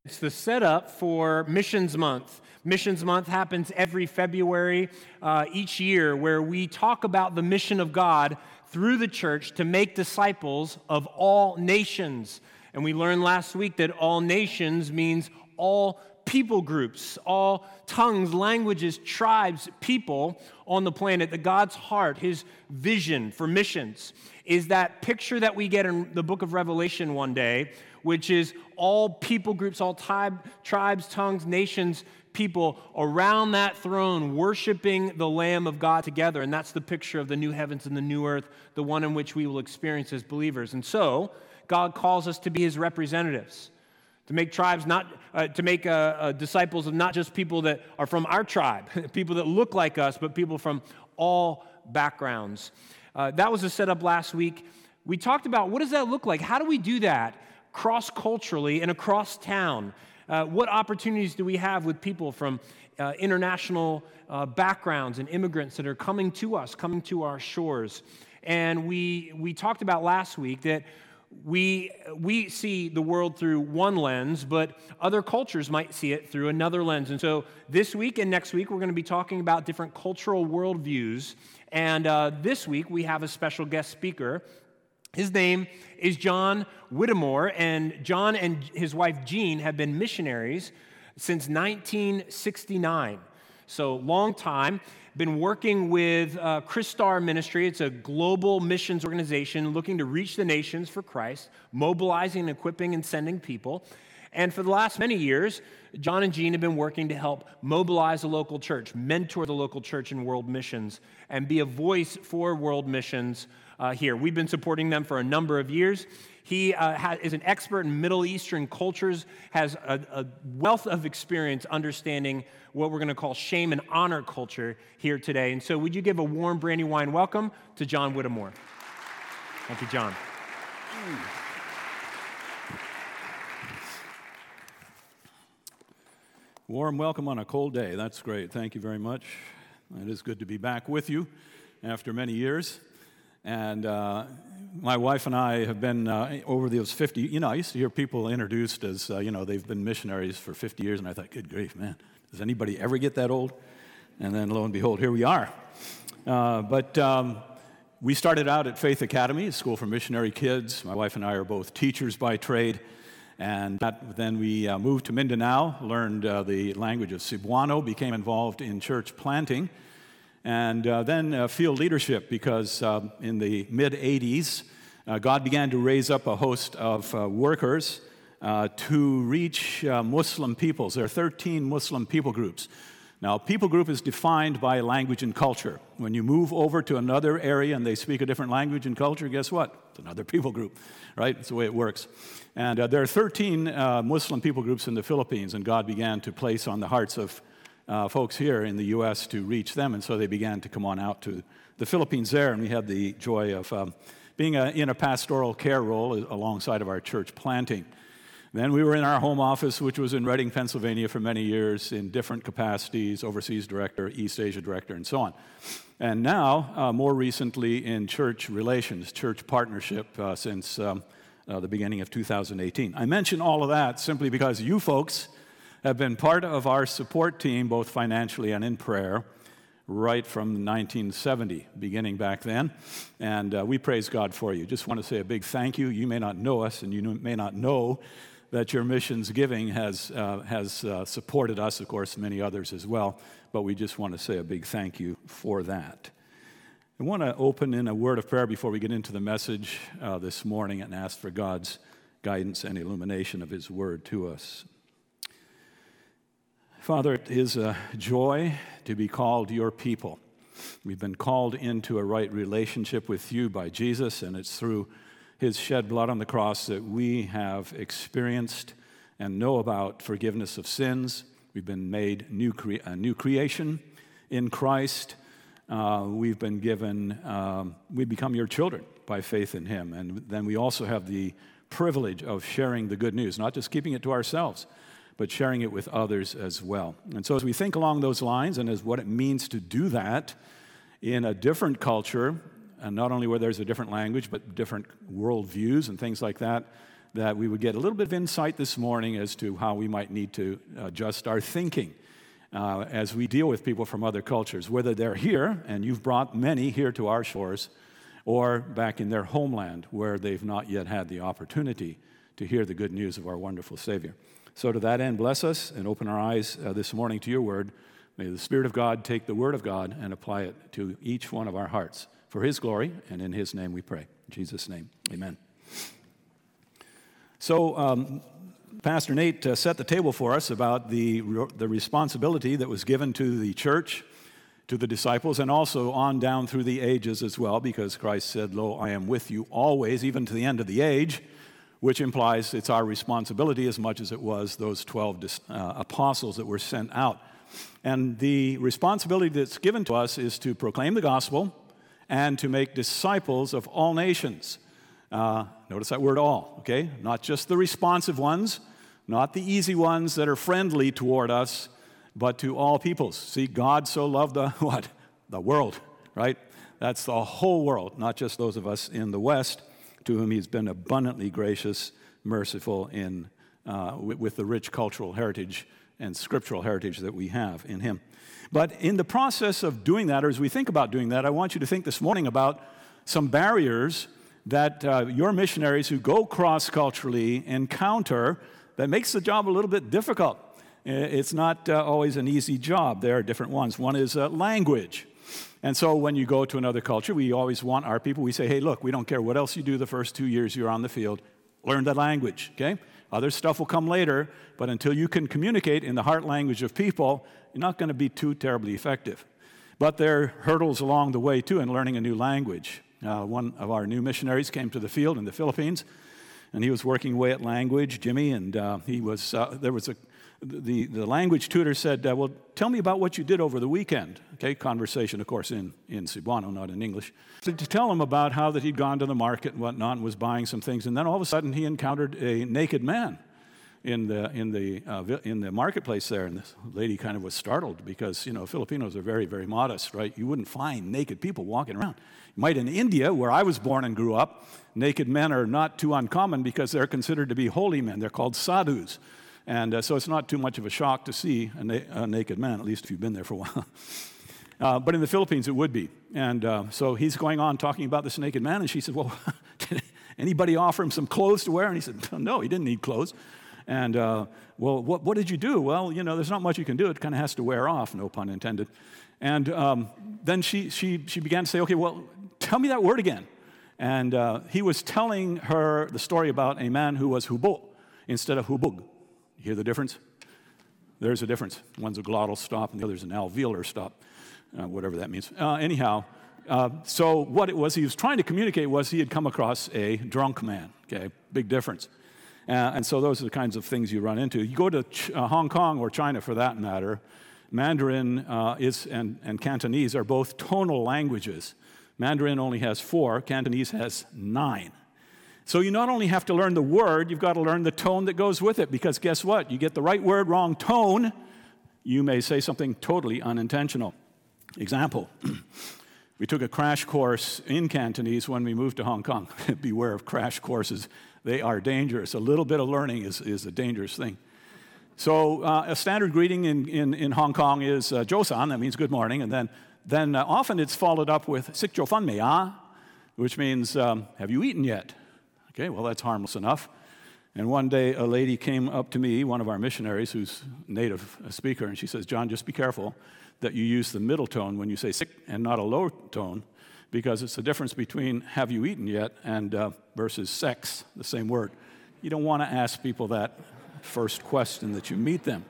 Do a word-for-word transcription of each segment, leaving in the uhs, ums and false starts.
It's the setup for Missions Month. Missions Month happens every February uh, each year, where we talk about the mission of God through the church to make disciples of all nations. And we learned last week that all nations means all people groups, all tongues, languages, tribes, people on the planet. That God's heart, His vision for missions, is that picture that we get in the book of Revelation one day, which is all people groups, all tribe, tribes, tongues, nations, people around that throne worshiping the Lamb of God together. And that's the picture of the new heavens and the new earth, the one in which we will experience as believers. And so God calls us to be His representatives, to make tribes not, uh, to make uh, uh, disciples of not just people that are from our tribe, people that look like us, but people from all backgrounds. Uh, that was a setup last week. We talked about what does that look like? How do we do that cross-culturally and across town? Uh, what opportunities do we have with people from uh, international uh, backgrounds and immigrants that are coming to us, coming to our shores? And we we talked about last week that we we see the world through one lens, but other cultures might see it through another lens. And so this week and next week, we're going to be talking about different cultural worldviews. And uh, this week, we have a special guest speaker. His name is John Whittemore, and John and his wife Jean have been missionaries since nineteen sixty-nine. So long time. Been working with uh, Christar Ministry. It's a global missions organization looking to reach the nations for Christ, mobilizing, equipping, and sending people. And for the last many years, John and Jean have been working to help mobilize the local church, mentor the local church in world missions, and be a voice for world missions uh, here. We've been supporting them for a number of years. He uh, ha- is an expert in Middle Eastern cultures, has a, a wealth of experience understanding what we're going to call shame and honor culture here today. And so would you give a warm Brandywine welcome to John Whittemore? Thank you, John. Warm welcome on a cold day. That's great. Thank you very much. It is good to be back with you after many years. And uh, my wife and I have been uh, over those fifty, you know, I used to hear people introduced as, uh, you know, they've been missionaries for fifty years, and I thought, good grief, man, does anybody ever get that old? And then lo and behold, here we are. Uh, but um, we started out at Faith Academy, a school for missionary kids. My wife and I are both teachers by trade. And that, then we uh, moved to Mindanao, learned uh, the language of Cebuano, became involved in church planting, and uh, then uh, field leadership, because uh, in the mid-eighties, uh, God began to raise up a host of uh, workers uh, to reach uh, Muslim peoples. There are thirteen Muslim people groups. Now, people group is defined by language and culture. When you move over to another area and they speak a different language and culture, guess what? It's another people group, right? That's the way it works. And uh, there are thirteen uh, Muslim people groups in the Philippines, and God began to place on the hearts of uh, folks here in the U S to reach them, and so they began to come on out to the Philippines there, and we had the joy of um, being a, in a pastoral care role alongside of our church planting. Then we were in our home office, which was in Reading, Pennsylvania, for many years in different capacities, overseas director, East Asia director, and so on. And now, uh, more recently, in church relations, church partnership, uh, since um, uh, the beginning of two thousand eighteen. I mention all of that simply because you folks have been part of our support team, both financially and in prayer, right from nineteen seventy, beginning back then. And uh, we praise God for you. Just want to say a big thank you. You may not know us, and you may not know that your missions giving has uh, has uh, supported us, of course, many others as well, but we just want to say a big thank you for that. I want to open in a word of prayer before we get into the message uh, this morning and ask for God's guidance and illumination of His word to us. Father, it is a joy to be called your people. We've been called into a right relationship with you by Jesus, and it's through His shed blood on the cross that we have experienced and know about forgiveness of sins. We've been made new cre- a new creation in Christ. Uh, we've been given, um, we become your children by faith in Him. And then we also have the privilege of sharing the good news, not just keeping it to ourselves, but sharing it with others as well. And so as we think along those lines and as what it means to do that in a different culture, and not only where there's a different language, but different worldviews and things like that, that we would get a little bit of insight this morning as to how we might need to adjust our thinking uh, as we deal with people from other cultures, whether they're here, and you've brought many here to our shores, or back in their homeland where they've not yet had the opportunity to hear the good news of our wonderful Savior. So to that end, bless us and open our eyes uh, this morning to your word. May the Spirit of God take the word of God and apply it to each one of our hearts. For his glory, and in his name we pray. In Jesus' name, amen. So um, Pastor Nate uh, set the table for us about the, the responsibility that was given to the church, to the disciples, and also on down through the ages as well, because Christ said, "Lo, I am with you always, even to the end of the age," which implies it's our responsibility as much as it was those twelve uh, apostles that were sent out. And the responsibility that's given to us is to proclaim the gospel and to make disciples of all nations. Uh, notice that word all, okay? Not just the responsive ones, not the easy ones that are friendly toward us, but to all peoples. See, God so loved the, what? The world, right? That's the whole world, not just those of us in the West, to whom he's been abundantly gracious, merciful in uh, with, with the rich cultural heritage and scriptural heritage that we have in him. But in the process of doing that, or as we think about doing that, I want you to think this morning about some barriers that uh, your missionaries who go cross-culturally encounter that makes the job a little bit difficult. It's not uh, always an easy job. There are different ones. One is uh, language. And so when you go to another culture, we always want our people, we say, hey, look, we don't care what else you do the first two years you're on the field. Learn that language, okay? Other stuff will come later, but until you can communicate in the heart language of people, you're not going to be too terribly effective. But there are hurdles along the way, too, in learning a new language. Uh, one of our new missionaries came to the field in the Philippines, and he was working away at language, Jimmy, and uh, he was, uh, there was a, the, the language tutor said, uh, well, tell me about what you did over the weekend. Okay, conversation, of course, in, in Cebuano, not in English. So to tell him about how that he'd gone to the market and whatnot and was buying some things, and then all of a sudden he encountered a naked man in the in the uh, in the marketplace there, and this lady kind of was startled because, you know, Filipinos are very, very modest, right? You wouldn't find naked people walking around. You might in India, where I was born and grew up, naked men are not too uncommon because they're considered to be holy men. They're called sadhus. And uh, so it's not too much of a shock to see a, na- a naked man, at least if you've been there for a while. Uh, but in the Philippines, it would be. And uh, so he's going on talking about this naked man, and she said, well, did anybody offer him some clothes to wear? And he said, no, he didn't need clothes. And, uh, well, what, what did you do? Well, you know, there's not much you can do. It kind of has to wear off, no pun intended. And um, then she, she, she began to say, okay, well, tell me that word again. And uh, he was telling her the story about a man who was hubo instead of hubug. You hear the difference? There's a difference. One's a glottal stop, and the other's an alveolar stop. Uh, whatever that means. Uh, anyhow, uh, so what it was he was trying to communicate was he had come across a drunk man, okay? Big difference. Uh, and so those are the kinds of things you run into. You go to Ch- uh, Hong Kong or China, for that matter, Mandarin uh, is and, and Cantonese are both tonal languages. Mandarin only has four, Cantonese has nine. So you not only have to learn the word, you've got to learn the tone that goes with it, because guess what? You get the right word, wrong tone, you may say something totally unintentional. Example, we took a crash course in Cantonese when we moved to Hong Kong. Beware of crash courses. They are dangerous. A little bit of learning is, is a dangerous thing. So uh, a standard greeting in, in, in Hong Kong is uh, Josan, that means good morning, and then, then uh, often it's followed up with Sik Jo Fan Mei Ah, which means, um, have you eaten yet? Okay, well, that's harmless enough. And one day a lady came up to me, one of our missionaries who's a native speaker, and she says, John, just be careful that you use the middle tone when you say sick and not a low tone, because it's the difference between have you eaten yet and uh, versus sex, the same word. You don't want to ask people that first question that you meet them.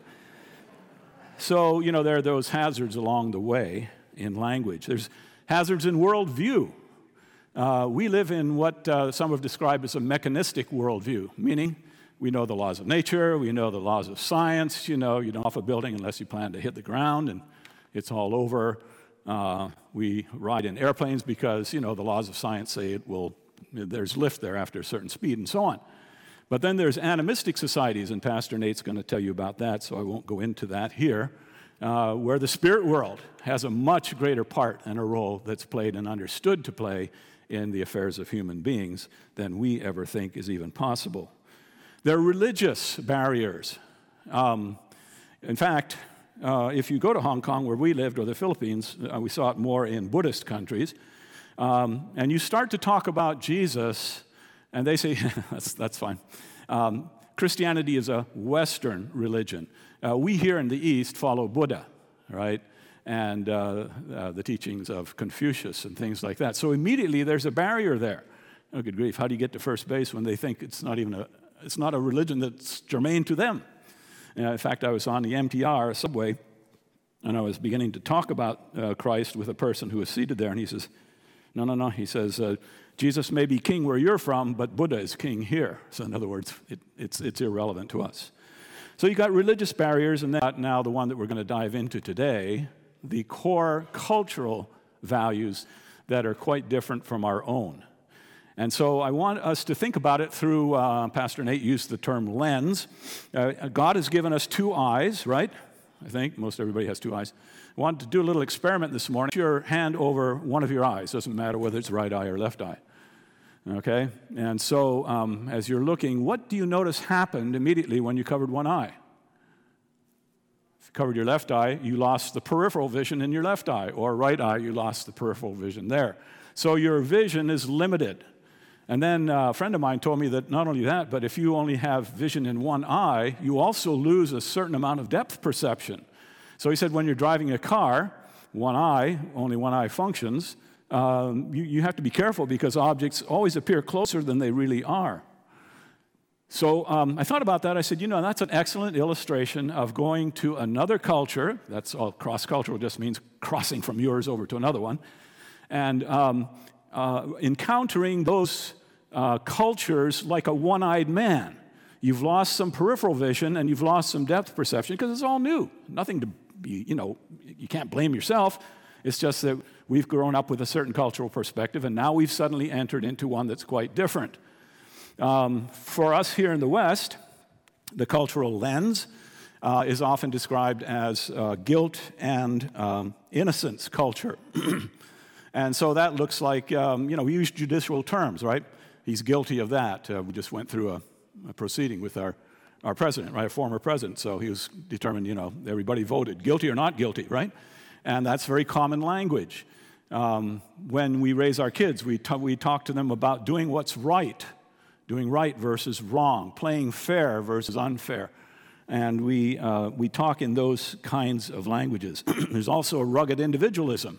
So, you know, there are those hazards along the way in language. There's hazards in worldview. Uh, we live in what uh, some have described as a mechanistic worldview, meaning we know the laws of nature, we know the laws of science, you know, you don't off a building unless you plan to hit the ground, and it's all over. Uh, we ride in airplanes because, you know, the laws of science say it will, there's lift there after a certain speed and so on. But then there's animistic societies, and Pastor Nate's going to tell you about that, so I won't go into that here, uh, where the spirit world has a much greater part and a role that's played and understood to play in the affairs of human beings than we ever think is even possible. They're religious barriers. Um, in fact, uh, if you go to Hong Kong, where we lived, or the Philippines, uh, we saw it more in Buddhist countries, um, and you start to talk about Jesus, and they say, that's, that's fine. Um, Christianity is a Western religion. Uh, we here in the East follow Buddha, right? And uh, uh, the teachings of Confucius and things like that. So immediately there's a barrier there. Oh, good grief, how do you get to first base when they think it's not even a, it's not a religion that's germane to them? Uh, in fact, I was on the M T R subway, and I was beginning to talk about uh, Christ with a person who was seated there, and he says, no, no, no, he says, uh, Jesus may be king where you're from, but Buddha is king here. So in other words, it, it's, it's irrelevant to us. So you've got religious barriers, and then now the one that we're going to dive into today, the core cultural values that are quite different from our own. And so I want us to think about it through, uh, Pastor Nate used the term lens. Uh, God has given us two eyes, right? I think most everybody has two eyes. I want to do a little experiment this morning. Put your hand over one of your eyes. Doesn't matter whether it's right eye or left eye. Okay? And so um, as you're looking, what do you notice happened immediately when you covered one eye? If you covered your left eye, you lost the peripheral vision in your left eye, or right eye, you lost the peripheral vision there. So your vision is limited. And then uh, a friend of mine told me that not only that, but if you only have vision in one eye, you also lose a certain amount of depth perception. So he said when you're driving a car, one eye, only one eye functions, um, you, you have to be careful because objects always appear closer than they really are. So um, I thought about that. I said, you know, that's an excellent illustration of going to another culture. That's all cross-cultural, just means crossing from yours over to another one. And um, uh, encountering those uh, cultures like a one-eyed man. You've lost some peripheral vision and you've lost some depth perception because it's all new. Nothing to be, you know, you can't blame yourself. It's just that we've grown up with a certain cultural perspective and now we've suddenly entered into one that's quite different. Um, for us here in the West, the cultural lens uh, is often described as uh, guilt and um, innocence culture. And so that looks like, um, you know, we use judicial terms, right? He's guilty of that. Uh, we just went through a, a proceeding with our, our president, right, a former president. So he was determined, you know, everybody voted guilty or not guilty, right? And that's very common language. Um, when we raise our kids, we, t- we talk to them about doing what's right. Doing right versus wrong, playing fair versus unfair. And we, uh, we talk in those kinds of languages. There's also a rugged individualism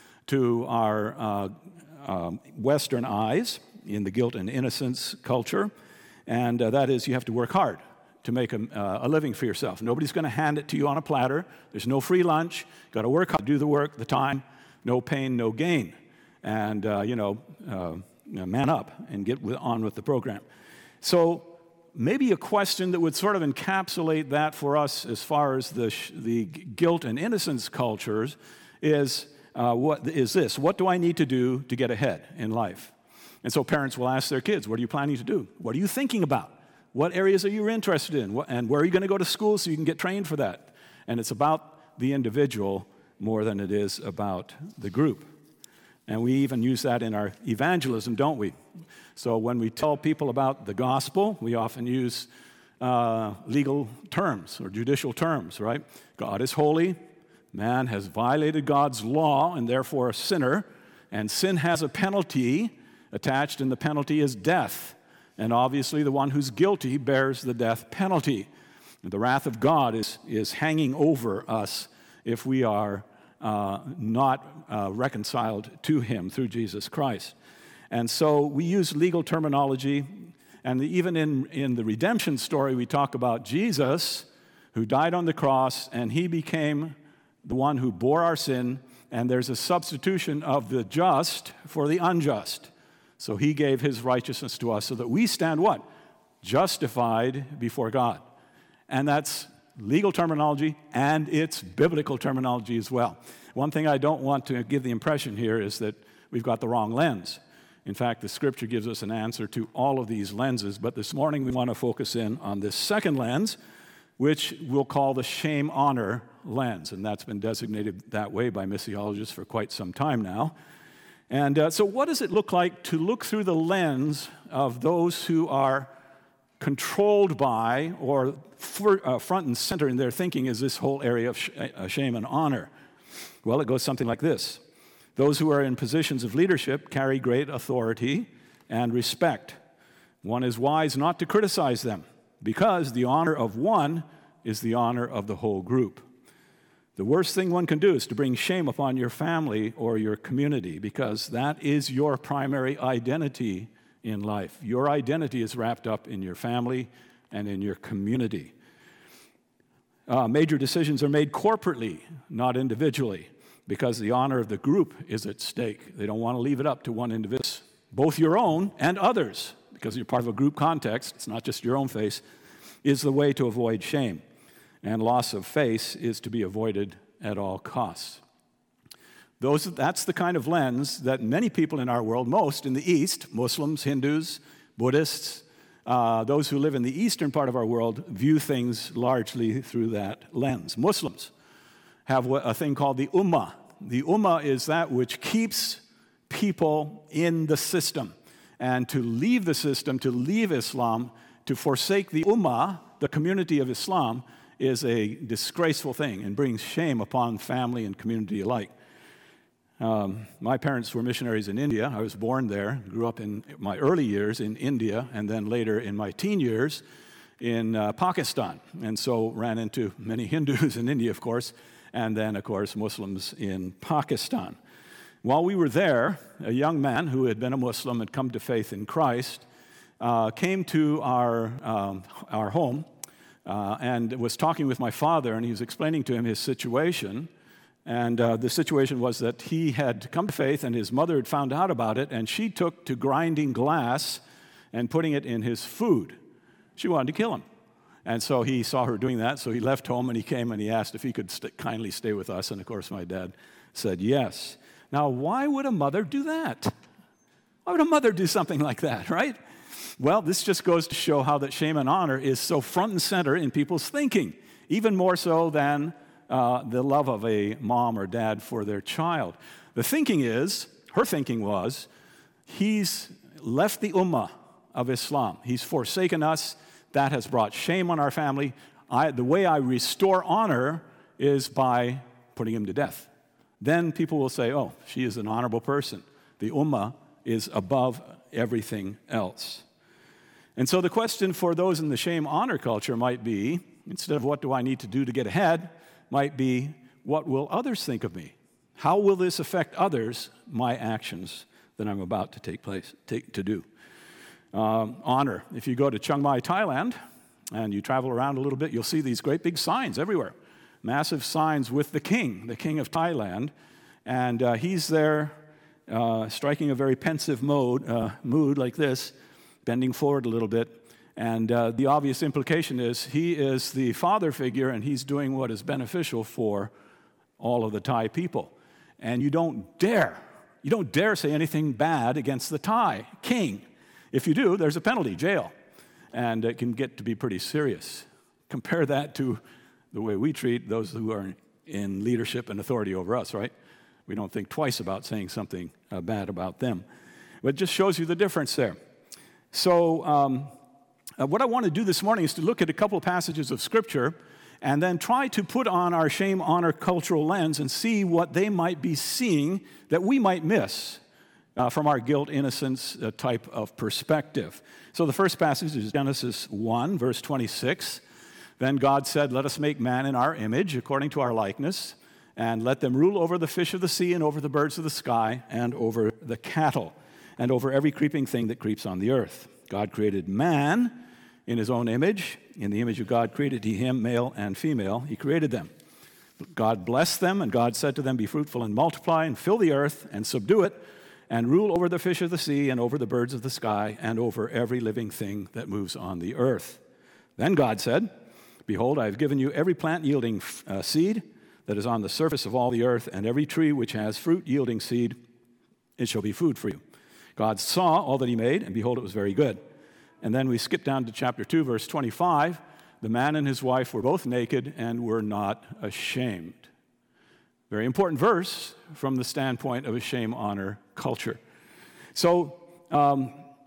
to our uh, uh, Western eyes in the guilt and innocence culture. And uh, that is you have to work hard to make a, uh, a living for yourself. Nobody's going to hand it to you on a platter. There's no free lunch. Got to work hard, do the work, the time, no pain, no gain. And, uh, you know, uh, man up and get with, on with the program. So maybe a question that would sort of encapsulate that for us as far as the, the guilt and innocence cultures is, uh, what is this? What do I need to do to get ahead in life? And so parents will ask their kids, what are you planning to do? What are you thinking about? What areas are you interested in? What, and where are you going to go to school so you can get trained for that? And it's about the individual more than it is about the group. And we even use that in our evangelism, don't we? So when we tell people about the gospel, we often use uh, legal terms or judicial terms, right? God is holy. Man has violated God's law and therefore a sinner. And sin has a penalty attached, and the penalty is death. And obviously the one who's guilty bears the death penalty. And the wrath of God is, is hanging over us if we are Uh, not uh, reconciled to him through Jesus Christ. And so we use legal terminology, and even in, in the redemption story, we talk about Jesus, who died on the cross, and he became the one who bore our sin, and there's a substitution of the just for the unjust. So he gave his righteousness to us so that we stand what? Justified before God. And that's legal terminology, and it's biblical terminology as well. One thing I don't want to give the impression here is that we've got the wrong lens. In fact, the Scripture gives us an answer to all of these lenses, but this morning we want to focus in on this second lens, which we'll call the shame-honor lens, and that's been designated that way by missiologists for quite some time now. And uh, so what does it look like to look through the lens of those who are controlled by, or for, uh, front and center in their thinking is this whole area of sh- uh, shame and honor? Well, it goes something like this. Those who are in positions of leadership carry great authority and respect. One is wise not to criticize them, because the honor of one is the honor of the whole group. The worst thing one can do is to bring shame upon your family or your community, because that is your primary identity in life. Your identity is wrapped up in your family and in your community. Uh, major decisions are made corporately, not individually, because the honor of the group is at stake. They don't want to leave it up to one individual, both your own and others, because you're part of a group context. It's not just your own face, is the way to avoid shame. And loss of face is to be avoided at all costs. Those, that's the kind of lens that many people in our world, most in the East, Muslims, Hindus, Buddhists, uh, those who live in the eastern part of our world, view things largely through that lens. Muslims have a thing called the Ummah. The Ummah is that which keeps people in the system. And to leave the system, to leave Islam, to forsake the Ummah, the community of Islam, is a disgraceful thing and brings shame upon family and community alike. Um, my parents were missionaries in India. I was born there, grew up in my early years in India, and then later in my teen years in uh, Pakistan. And so ran into many Hindus in India, of course, and then, of course, Muslims in Pakistan. While we were there, a young man who had been a Muslim and come to faith in Christ uh, came to our, um, our home uh, and was talking with my father, and he was explaining to him his situation. And uh, the situation was that he had come to faith, and his mother had found out about it, and she took to grinding glass and putting it in his food. She wanted to kill him. And so he saw her doing that, so he left home, and he came and he asked if he could st- kindly stay with us. And, of course, my dad said yes. Now, why would a mother do that? Why would a mother do something like that, right? Well, this just goes to show how that shame and honor is so front and center in people's thinking, even more so than uh, the love of a mom or dad for their child. The thinking is, her thinking was, he's left the ummah of Islam. He's forsaken us. That has brought shame on our family. I, the way I restore honor is by putting him to death. Then people will say, oh, she is an honorable person. The ummah is above everything else. And so the question for those in the shame-honor culture might be, instead of what do I need to do to get ahead, might be, what will others think of me? How will this affect others, my actions that I'm about to take place, take, to do? Um, honor. If you go to Chiang Mai, Thailand, and you travel around a little bit, you'll see these great big signs everywhere. Massive signs with the king, the king of Thailand, and uh, he's there uh, striking a very pensive mode, uh, mood like this, bending forward a little bit, and uh, the obvious implication is he is the father figure and he's doing what is beneficial for all of the Thai people. And you don't dare, you don't dare say anything bad against the Thai king. If you do, there's a penalty, jail, and it can get to be pretty serious. Compare that to the way we treat those who are in leadership and authority over us, right? We don't think twice about saying something uh, bad about them. But it just shows you the difference there. So um, uh, what I want to do this morning is to look at a couple of passages of Scripture and then try to put on our shame-honor cultural lens and see what they might be seeing that we might miss uh, from our guilt-innocence uh, type of perspective. So the first passage is Genesis one, verse twenty-six. Then God said, let us make man in our image, according to our likeness, and let them rule over the fish of the sea and over the birds of the sky and over the cattle and over every creeping thing that creeps on the earth. God created man in his own image. In the image of God created he him, male and female. He created them. God blessed them, and God said to them, be fruitful and multiply and fill the earth and subdue it and rule over the fish of the sea and over the birds of the sky and over every living thing that moves on the earth. Then God said, behold, I have given you every plant yielding uh, seed that is on the surface of all the earth, and every tree which has fruit yielding seed, it shall be food for you. God saw all that he made, and behold, it was very good. And then we skip down to chapter two, verse twenty-five. The man and his wife were both naked and were not ashamed. Very important verse from the standpoint of a shame-honor culture. So, um,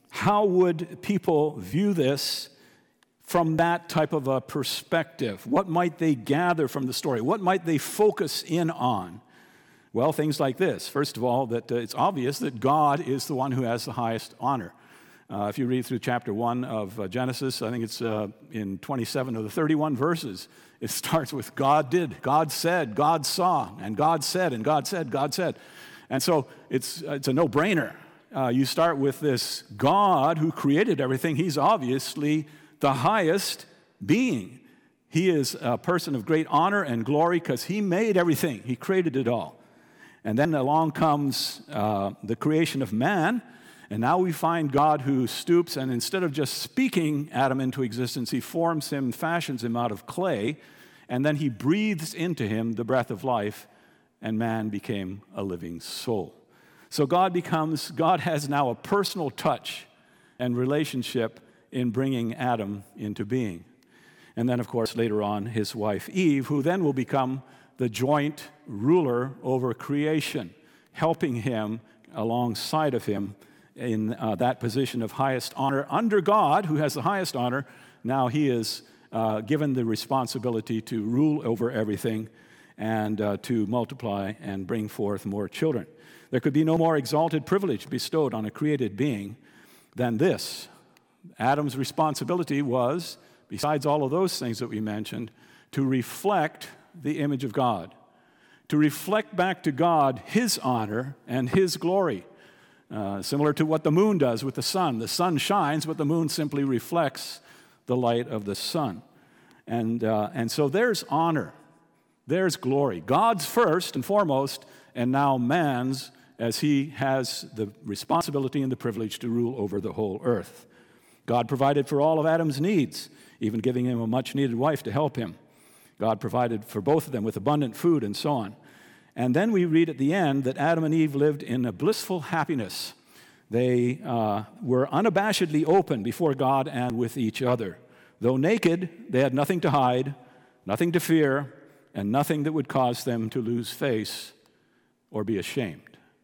How would people view this from that type of a perspective? What might they gather from the story? What might they focus in on? Well, things like this. First of all, that uh, it's obvious that God is the one who has the highest honor. Uh, if you read through chapter one of uh, Genesis, I think it's uh, in twenty-seven of the thirty-one verses, it starts with God did, God said, God saw, and God said, and God said, God said. And so it's, it's a no-brainer. Uh, you start with this God who created everything. He's obviously the highest being. He is a person of great honor and glory because he made everything. He created it all. And then along comes uh, the creation of man. And now we find God who stoops, and instead of just speaking Adam into existence, he forms him, fashions him out of clay, and then he breathes into him the breath of life, and man became a living soul. So God becomes, God has now a personal touch and relationship in bringing Adam into being. And then, of course, later on, his wife Eve, who then will become the joint ruler over creation, helping him alongside of him in uh, that position of highest honor. Under God, who has the highest honor, now he is uh, given the responsibility to rule over everything and uh, to multiply and bring forth more children. There could be no more exalted privilege bestowed on a created being than this. Adam's responsibility was, besides all of those things that we mentioned, to reflect the image of God, to reflect back to God his honor and his glory. Uh, similar to what the moon does with the sun. The sun shines, but the moon simply reflects the light of the sun. And, uh, and so there's honor. There's glory. God's first and foremost, and now man's, as he has the responsibility and the privilege to rule over the whole earth. God provided for all of Adam's needs, even giving him a much-needed wife to help him. God provided for both of them with abundant food and so on. And then we read at the end that Adam and Eve lived in a blissful happiness. They uh, were unabashedly open before God and with each other. Though naked, they had nothing to hide, nothing to fear, and nothing that would cause them to lose face or be ashamed.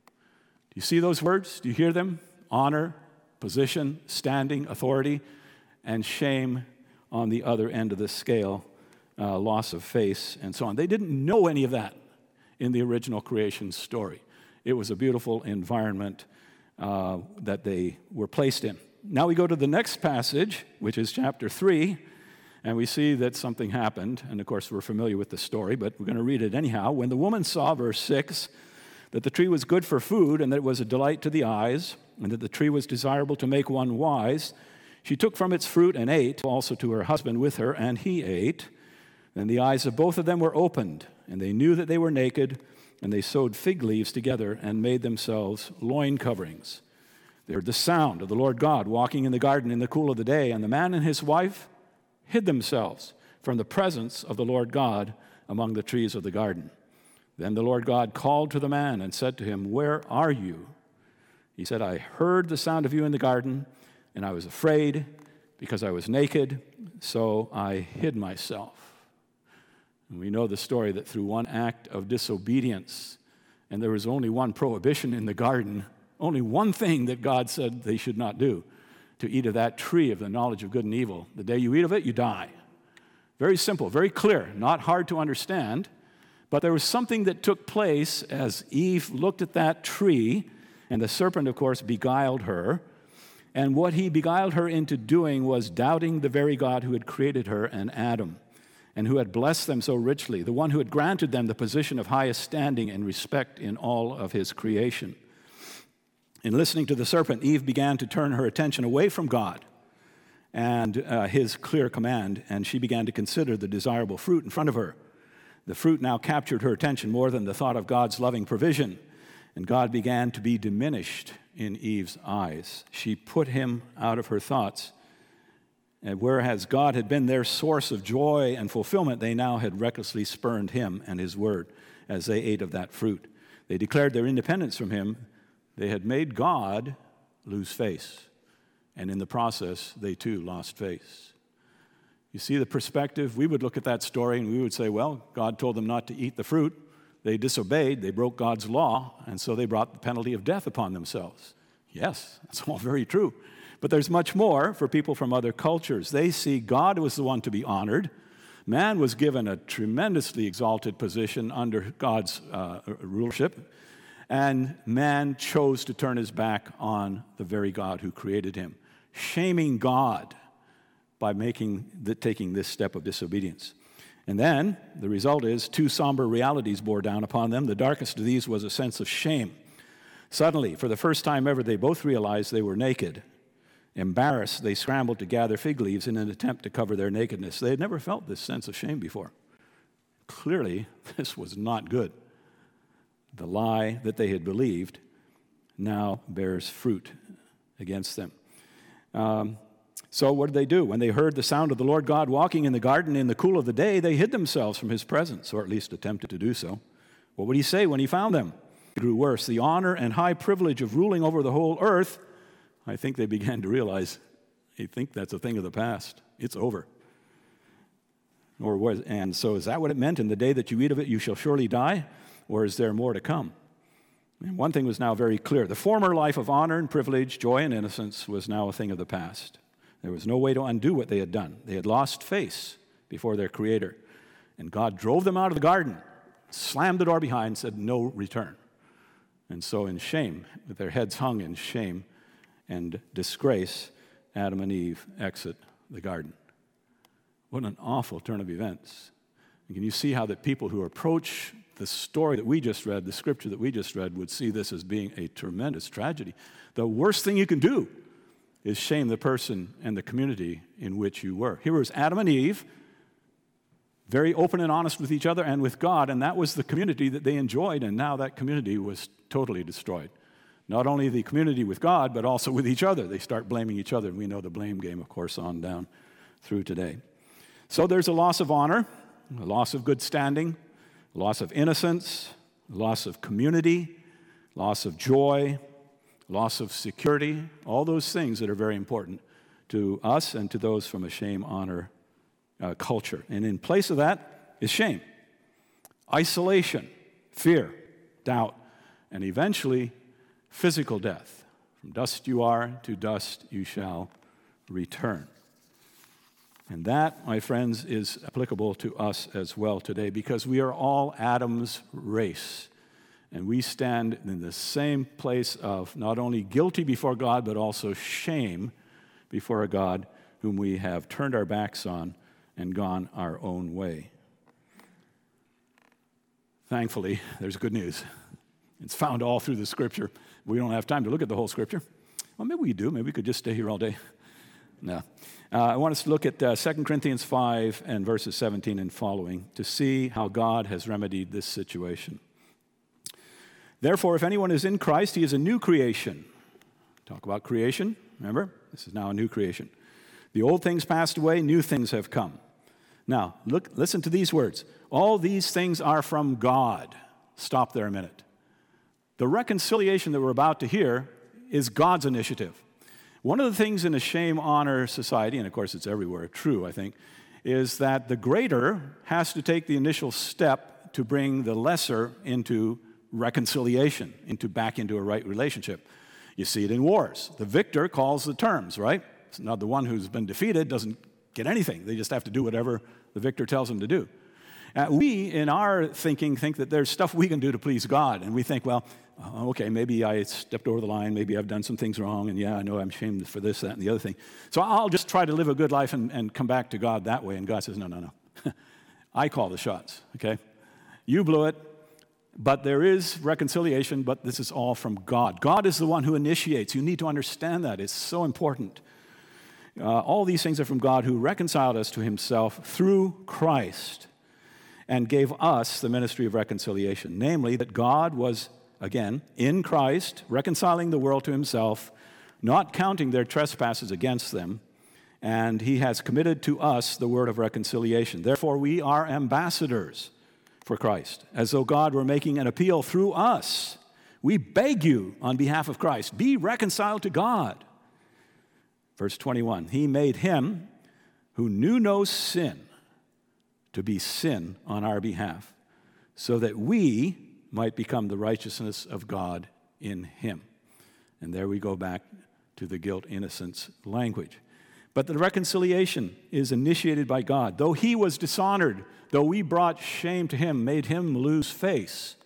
Do you see those words? Do you hear them? Honor, position, standing, authority, and shame on the other end of the scale, uh, loss of face, and so on. They didn't know any of that in the original creation story. It was a beautiful environment uh, that they were placed in. Now we go to the next passage, which is chapter three, and we see that something happened. And of course, we're familiar with the story, but we're going to read it anyhow. When the woman saw, verse six, that the tree was good for food, and that it was a delight to the eyes, and that the tree was desirable to make one wise, she took from its fruit and ate, also to her husband with her, and he ate. Then the eyes of both of them were opened, and they knew that they were naked, and they sewed fig leaves together and made themselves loin coverings. They heard the sound of the Lord God walking in the garden in the cool of the day, and the man and his wife hid themselves from the presence of the Lord God among the trees of the garden. Then the Lord God called to the man and said to him, "Where are you?" He said, "I heard the sound of you in the garden, and I was afraid because I was naked, so I hid myself." And we know the story that through one act of disobedience, and there was only one prohibition in the garden, only one thing that God said they should not do, to eat of that tree of the knowledge of good and evil. The day you eat of it, you die. Very simple, very clear, not hard to understand. But there was something that took place as Eve looked at that tree, and the serpent, of course, beguiled her. And what he beguiled her into doing was doubting the very God who had created her and Adam, and who had blessed them so richly, the one who had granted them the position of highest standing and respect in all of his creation. In listening to the serpent, Eve began to turn her attention away from God and uh, his clear command, and she began to consider the desirable fruit in front of her. The fruit now captured her attention more than the thought of God's loving provision, and God began to be diminished in Eve's eyes. She put him out of her thoughts. And whereas God had been their source of joy and fulfillment, they now had recklessly spurned him and his word as they ate of that fruit. They declared their independence from him. They had made God lose face. And in the process, they too lost face. You see the perspective? We would look at that story and we would say, well, God told them not to eat the fruit. They disobeyed. They broke God's law. And so they brought the penalty of death upon themselves. Yes, that's all very true. But there's much more for people from other cultures. They see God was the one to be honored. Man was given a tremendously exalted position under God's uh, rulership, and man chose to turn his back on the very God who created him, shaming God by making the, taking this step of disobedience. And then the result is two somber realities bore down upon them. The darkest of these was a sense of shame. Suddenly, for the first time ever, they both realized they were naked. Embarrassed, they scrambled to gather fig leaves in an attempt to cover their nakedness. They had never felt this sense of shame before. Clearly, this was not good. The lie that they had believed now bears fruit against them. Um, so what did they do? When they heard the sound of the Lord God walking in the garden in the cool of the day, they hid themselves from his presence, or at least attempted to do so. What would he say when he found them? It grew worse. The honor and high privilege of ruling over the whole earth, I think they began to realize, they think that's a thing of the past. It's over. Or was, and so is that what it meant? In the day that you eat of it, you shall surely die? Or is there more to come? And one thing was now very clear. The former life of honor and privilege, joy and innocence was now a thing of the past. There was no way to undo what they had done. They had lost face before their Creator. And God drove them out of the garden, slammed the door behind, and said, no return. And so in shame, with their heads hung in shame and disgrace, Adam and Eve exit the garden. What an awful turn of events. And can you see how that people who approach the story that we just read, the scripture that we just read, would see this as being a tremendous tragedy? The worst thing you can do is shame the person and the community in which you were. Here was Adam and Eve, very open and honest with each other and with God, and that was the community that they enjoyed, and now that community was totally destroyed. Not only the community with God, but also with each other. They start blaming each other, and we know the blame game, of course, on down through today. So there's a loss of honor, a loss of good standing, a loss of innocence, a loss of community, loss of joy, loss of security, all those things that are very important to us and to those from a shame-honor uh, culture. And in place of that is shame, isolation, fear, doubt, and eventually physical death. From dust you are, to dust you shall return. And that, my friends, is applicable to us as well today, because we are all Adam's race. And we stand in the same place of not only guilty before God, but also shame before a God whom we have turned our backs on and gone our own way. Thankfully, there's good news. It's found all through the Scripture. We don't have time to look at the whole Scripture. Well, maybe we do. Maybe we could just stay here all day. No. Uh, I want us to look at uh, Second Corinthians five and verses seventeen and following to see how God has remedied this situation. Therefore, if anyone is in Christ, he is a new creation. Talk about creation. Remember, this is now a new creation. The old things passed away, new things have come. Now, look, listen to these words. All these things are from God. Stop there a minute. The reconciliation that we're about to hear is God's initiative. One of the things in a shame-honor society, and of course it's everywhere true, I think, is that the greater has to take the initial step to bring the lesser into reconciliation, into back into a right relationship. You see it in wars. The victor calls the terms, right? Now the one who's been defeated doesn't get anything. They just have to do whatever the victor tells them to do. Uh, we, in our thinking, think that there's stuff we can do to please God. And we think, well, uh, okay, maybe I stepped over the line. Maybe I've done some things wrong. And yeah, I know I'm shamed for this, that, and the other thing. So I'll just try to live a good life and, and come back to God that way. And God says, no, no, no. I call the shots, okay? You blew it. But there is reconciliation, but this is all from God. God is the one who initiates. You need to understand that. It's so important. Uh, all these things are from God, who reconciled us to himself through Christ and gave us the ministry of reconciliation. Namely, that God was, again, in Christ, reconciling the world to himself, not counting their trespasses against them, and he has committed to us the word of reconciliation. Therefore, we are ambassadors for Christ, as though God were making an appeal through us. We beg you on behalf of Christ, be reconciled to God. Verse twenty-one, he made him who knew no sin to be sin on our behalf, so that we might become the righteousness of God in him. And there we go back to the guilt-innocence language. But the reconciliation is initiated by God. Though he was dishonored, though we brought shame to him, made him lose face,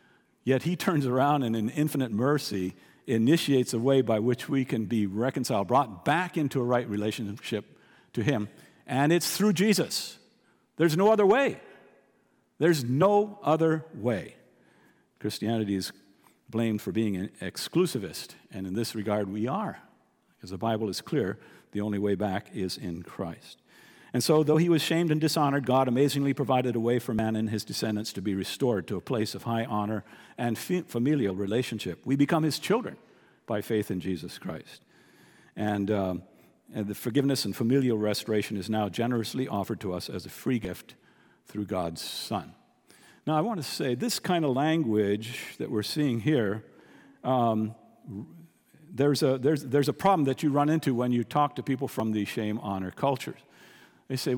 yet he turns around and in infinite mercy initiates a way by which we can be reconciled, brought back into a right relationship to him. And it's through Jesus. There's no other way. There's no other way. Christianity is blamed for being an exclusivist, and in this regard we are, because the Bible is clear, the only way back is in Christ. And so, though he was shamed and dishonored, God amazingly provided a way for man and his descendants to be restored to a place of high honor and familial relationship. We become his children by faith in Jesus Christ. And, um, and the forgiveness and familial restoration is now generously offered to us as a free gift through God's Son. Now, I want to say this kind of language that we're seeing here, um, there's a, there's, there's a problem that you run into when you talk to people from the shame-honor cultures. They say,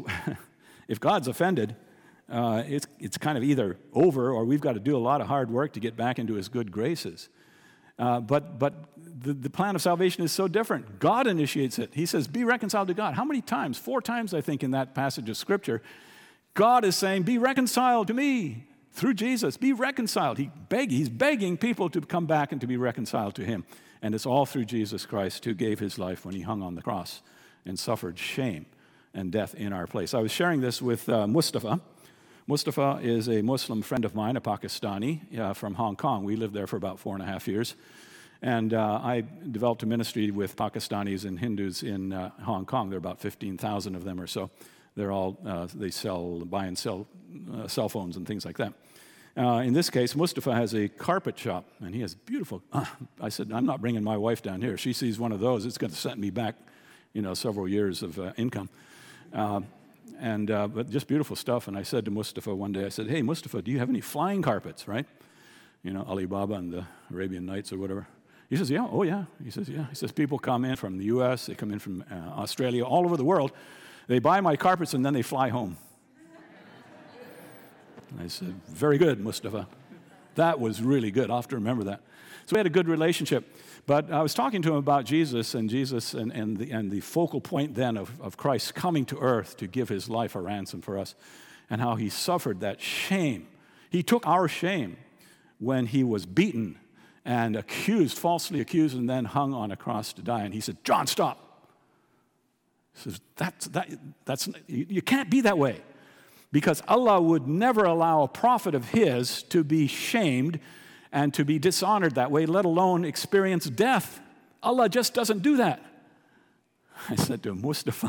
if God's offended, uh, it's, it's kind of either over or we've got to do a lot of hard work to get back into his good graces. Uh, but but the, the plan of salvation is so different. God initiates it. He says, be reconciled to God. How many times? Four times, I think, in that passage of Scripture, God is saying, be reconciled to me through Jesus. Be reconciled. He beg, he's begging people to come back and to be reconciled to him. And it's all through Jesus Christ, who gave his life when he hung on the cross and suffered shame and death in our place. I was sharing this with uh, Mustafa. Mustafa is a Muslim friend of mine, a Pakistani uh, from Hong Kong. We lived there for about four and a half years. And uh, I developed a ministry with Pakistanis and Hindus in uh, Hong Kong. There are about fifteen thousand of them or so. They're all, uh, they sell, buy and sell uh, cell phones and things like that. Uh, in this case, Mustafa has a carpet shop, and he has beautiful, uh, I said, I'm not bringing my wife down here. She sees one of those, it's going to set me back, you know, several years of uh, income. Uh, and uh, but just beautiful stuff. And I said to Mustafa one day, I said, hey, Mustafa, do you have any flying carpets, right? You know, Alibaba and the Arabian Nights or whatever. He says, yeah, oh yeah. He says, yeah. He says, people come in from the U S, they come in from uh, Australia, all over the world. They buy my carpets and then they fly home. I said, very good, Mustafa. That was really good. I'll have to remember that. So we had a good relationship. But I was talking to him about Jesus and Jesus and, and, the, and the focal point then of, of Christ coming to earth to give his life a ransom for us and how he suffered that shame. He took our shame when he was beaten and accused, falsely accused, and then hung on a cross to die. And he said, John, stop. He says, that's, that, that's, you, you can't be that way. Because Allah would never allow a prophet of his to be shamed and to be dishonored that way, let alone experience death. Allah just doesn't do that. I said to him, Mustafa,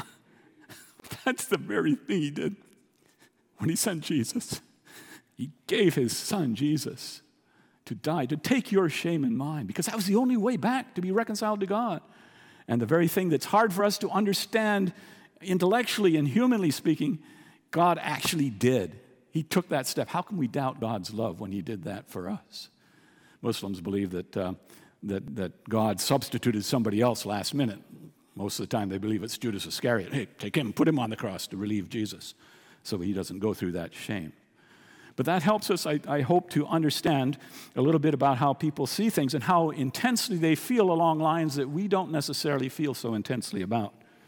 that's the very thing he did when he sent Jesus. He gave his son, Jesus, to die, to take your shame and mine, because that was the only way back to be reconciled to God. And the very thing that's hard for us to understand intellectually and humanly speaking, God actually did. He took that step. How can we doubt God's love when he did that for us? Muslims believe that, uh, that, that God substituted somebody else last minute. Most of the time they believe it's Judas Iscariot. Hey, take him, put him on the cross to relieve Jesus so he doesn't go through that shame. But that helps us, I, I hope, to understand a little bit about how people see things and how intensely they feel along lines that we don't necessarily feel so intensely about.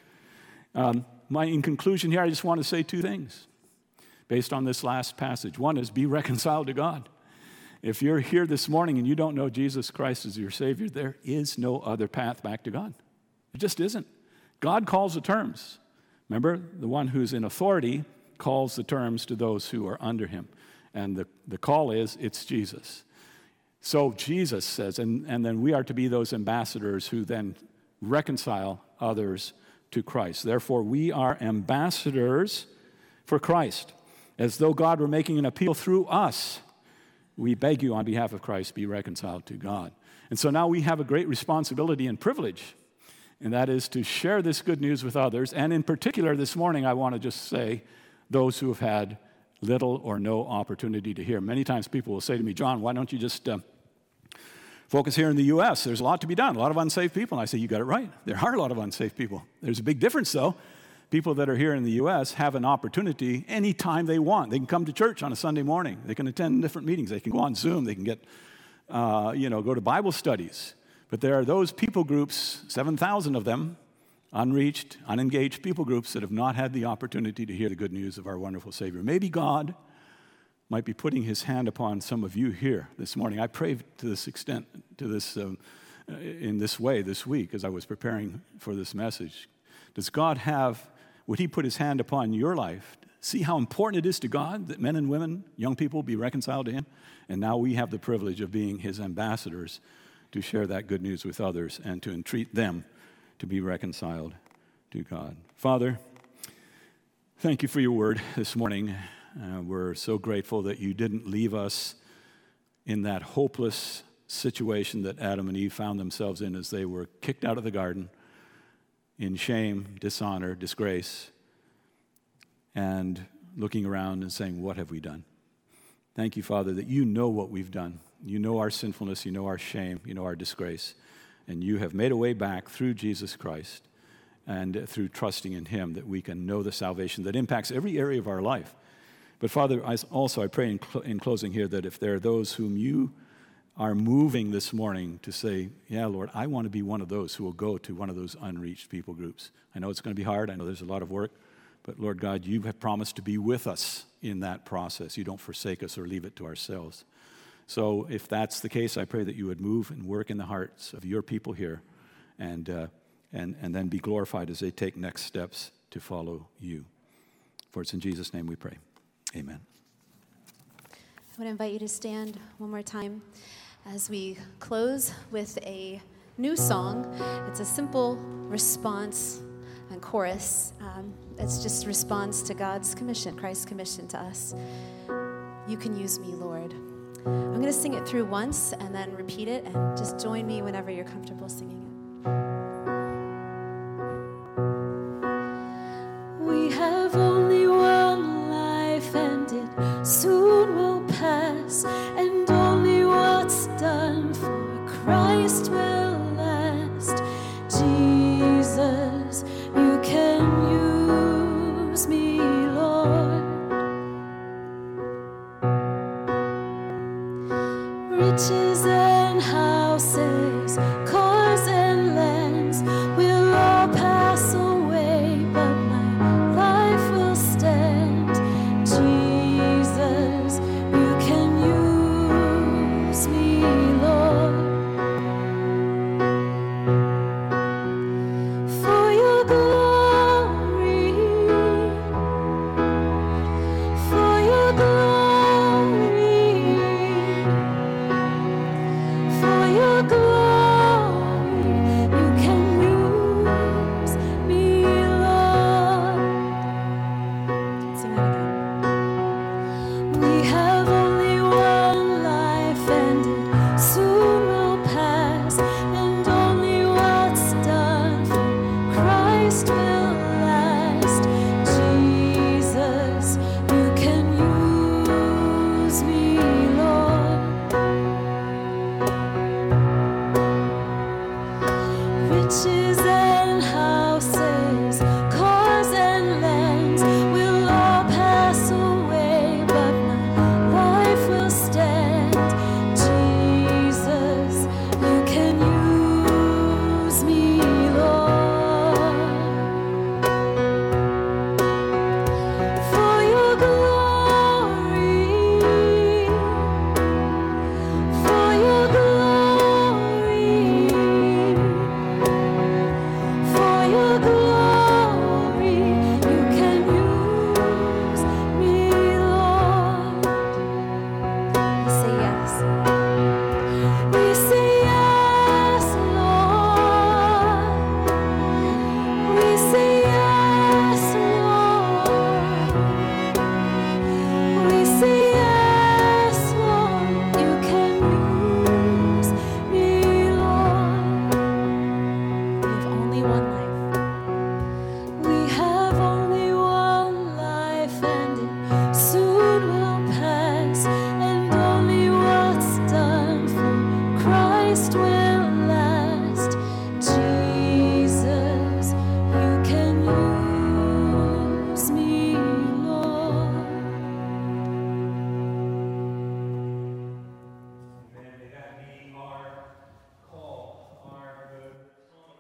Um, my, in conclusion here, I just want to say two things based on this last passage. One is be reconciled to God. If you're here this morning and you don't know Jesus Christ as your Savior, there is no other path back to God. It just isn't. God calls the terms. Remember, the one who's in authority calls the terms to those who are under him. And the, the call is, it's Jesus. So Jesus says, and, and then we are to be those ambassadors who then reconcile others to Christ. Therefore, we are ambassadors for Christ, as though God were making an appeal through us. We beg you on behalf of Christ, be reconciled to God. And so now we have a great responsibility and privilege, and that is to share this good news with others. And in particular, this morning, I want to just say, those who have had little or no opportunity to hear. Many times people will say to me, John, why don't you just uh, focus here in the U S? There's a lot to be done, a lot of unsaved people. And I say, you got it right. There are a lot of unsaved people. There's a big difference, though. People that are here in the U S have an opportunity anytime they want. They can come to church on a Sunday morning. They can attend different meetings. They can go on Zoom. They can get, uh, you know, go to Bible studies. But there are those people groups, seven thousand of them, unreached, unengaged people groups that have not had the opportunity to hear the good news of our wonderful Savior. Maybe God might be putting his hand upon some of you here this morning. I pray to this extent, to this, um, in this way this week as I was preparing for this message. Does God have, would he put his hand upon your life? See how important it is to God that men and women, young people, be reconciled to him? And now we have the privilege of being his ambassadors to share that good news with others and to entreat them to be reconciled to God. Father, thank you for your word this morning. Uh, we're so grateful that you didn't leave us in that hopeless situation that Adam and Eve found themselves in as they were kicked out of the garden in shame, dishonor, disgrace, and looking around and saying, what have we done? Thank you, Father, that you know what we've done. You know our sinfulness, you know our shame, you know our disgrace, and you have made a way back through Jesus Christ and through trusting in him that we can know the salvation that impacts every area of our life. But Father, I also I pray in, cl- in closing here that if there are those whom you are moving this morning to say, yeah, Lord, I want to be one of those who will go to one of those unreached people groups. I know it's going to be hard. I know there's a lot of work. But Lord God, you have promised to be with us in that process. You don't forsake us or leave it to ourselves. So if that's the case, I pray that you would move and work in the hearts of your people here and, uh, and, and then be glorified as they take next steps to follow you. For it's in Jesus' name we pray. Amen. I would invite you to stand one more time as we close with a new song. It's a simple response and chorus. Um, it's just a response to God's commission, Christ's commission to us. You can use me, Lord. I'm going to sing it through once and then repeat it, and just join me whenever you're comfortable singing it. We have only one life, and it soon will pass, and only what's done for Christ will last. Jesus, you can use me, Lord. Riches and houses, cars and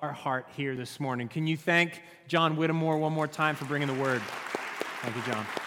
our heart here this morning. Can you thank John Whittemore one more time for bringing the word? Thank you, John.